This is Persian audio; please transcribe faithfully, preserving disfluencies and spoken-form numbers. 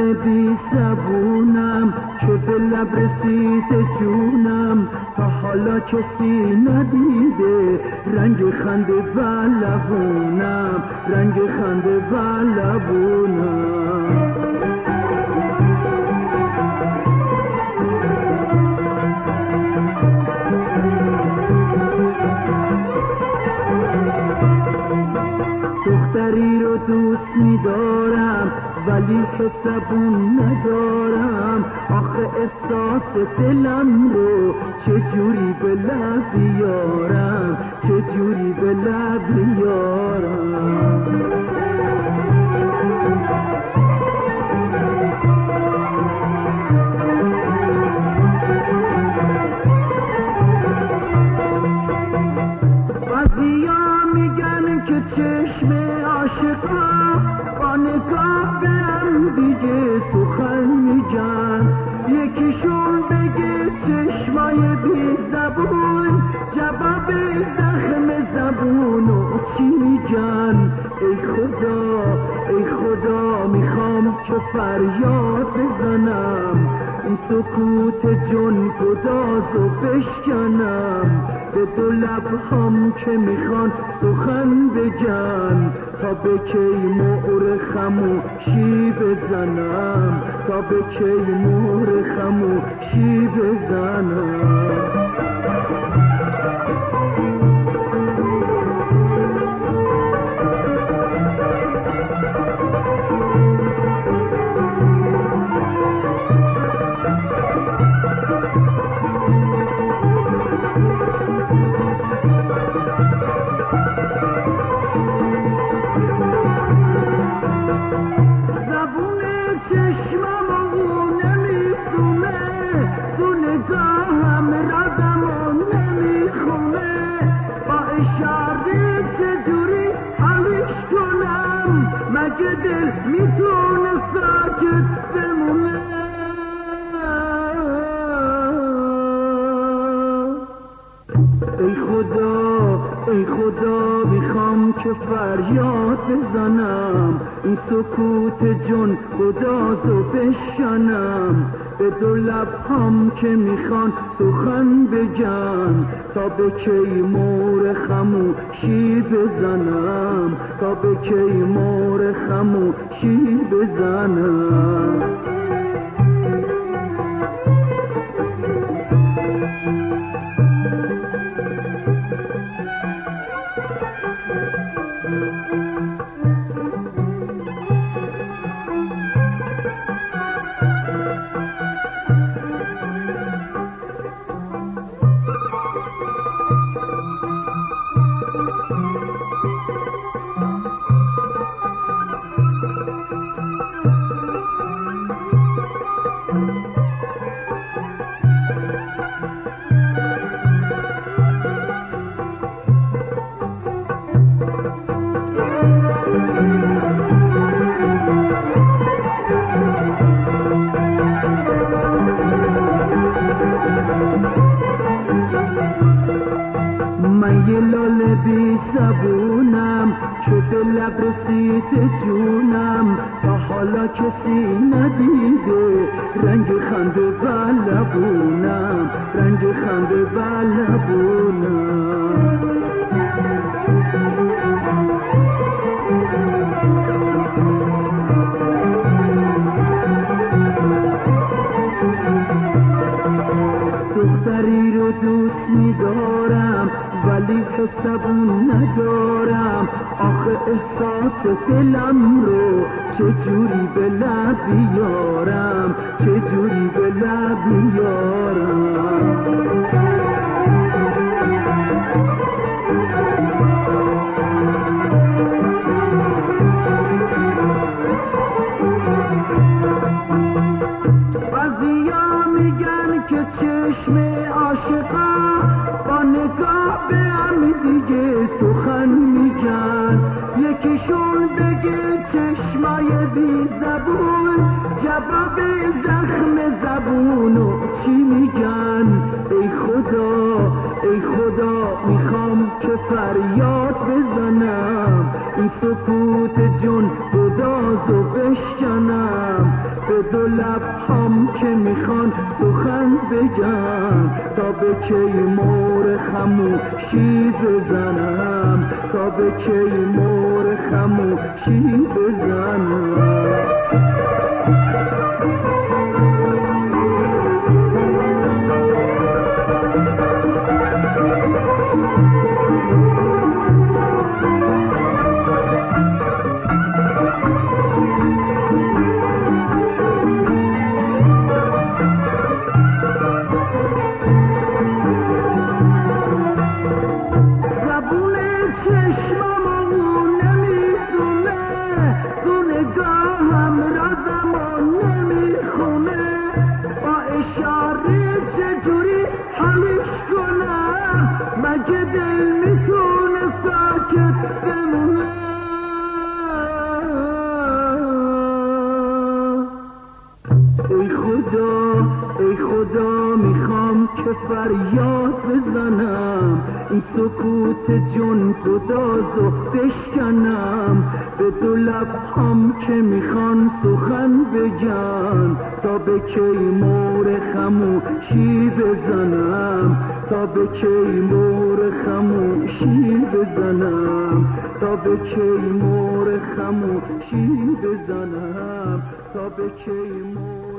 لال بی زبونم که به لب رسیده جونم، تا حالا کسی ندیده رنگ خنده و لبونم، رنگ خنده و لبونم. دختری رو دوست می‌دارم ولی حفظ زبون ندارم، آخه احساس دلم رو چجوری به لب بیارم، چجوری به لب بیارم. چشم عاشقا با نگاه به هم دیگه سخن میگن، یکیشون بگه چشمای بی زبون جواب زخم زبونو چی میگن. ای خدا ای خدا میخوام که فریاد بزنم، این سکوت جن گدازو بشکنم، به دو لبهام که میخوان سخن بگن، تا به کی مهر خموشی بزنم، تا به کی مهر خموشی بزنم. مگه دل میتونه ساکت بمونه؟ ای خدا ای خدا میخوام که فریاد بزنم، این سکوت جن گدازو بشکنم، به دو لبهام که میخوان سخن بگن، تا به کی مهر خموشی بزنم، تا به کی مهر خموشی بزنم. بی زبونم که به لب رسیده جونم، تا حالا کسی ندیده رنگ خنده و لبونم، رنگ خنده و لبونم. دختری رو دوست می‌دارم ولی حفظ زبون ندارم، آخه احساس دلم رو چجوری به لب بیارم، چجوری به لب بیارم. چشم عاشقا با نگاه به هم دیگه سخن میگن، یکیشون بگه چشمای بی زبون جواب زخم زبونو چی میگن. ای خدا ای خدا میخوام که فریاد بزنم، این سکوت جن گدازو بشکنم، به دو لب هم که میخوان سخن بگم تا به کی مور خموشی بزنم تا به کی مور خموشی بزنم چجوری حالش کنم مگه دل میتونه ساکت بمونه ای خدا ای خدا میخوام که فریاد بزنم این سکوت جون گدازو بشکنم به دو لب هم که میخوان سخن بگن تا به کی مور خموشی بزنم تا به کی مور خموشی بزنم تا به کی مور خموشی بزنم تا به کی مور